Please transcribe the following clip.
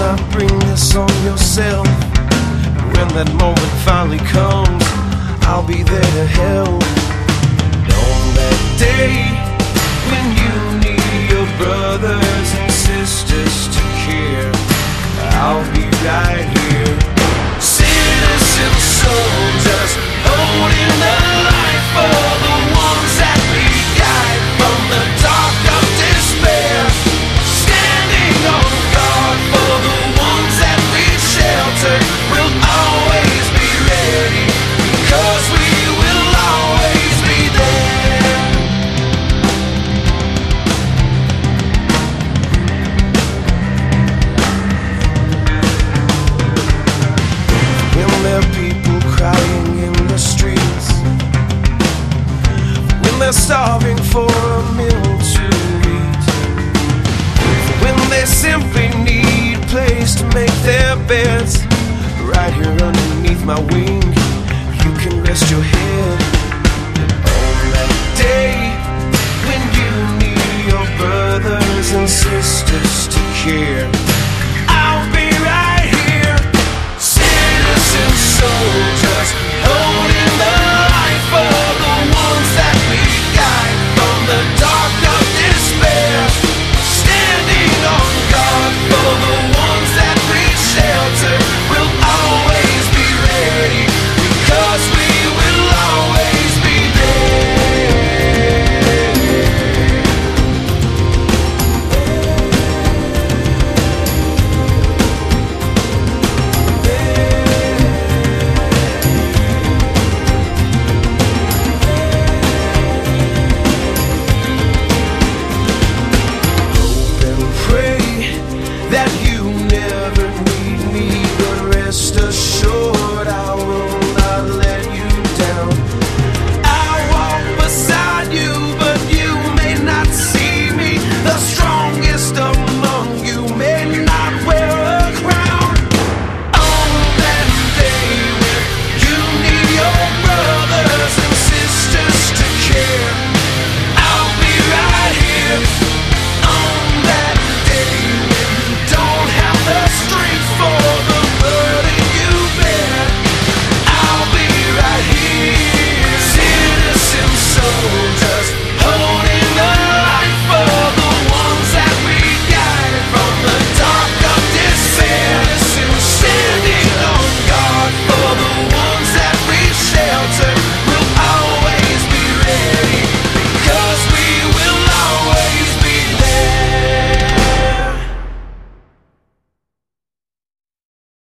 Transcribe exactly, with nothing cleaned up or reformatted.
not bring this on yourself. When that moment finally comes, I'll be there to help. And on that day, when you need your brothers and sisters to care, I'll be right here. Citizen soldiers, holding the light for the ones that we guide from the dark of despair. Standing on guard for the ones that we shelter. We'll always be ready, because we will always be there. When there are people crying in the streets, when they're starving for a meal to eat, when they simply need a place to make their beds, right here underneath my wing, you can rest your head.